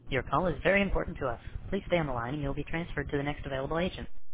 Your call is very important to us. Please stay on the line and you'll be transferred to the next available agent.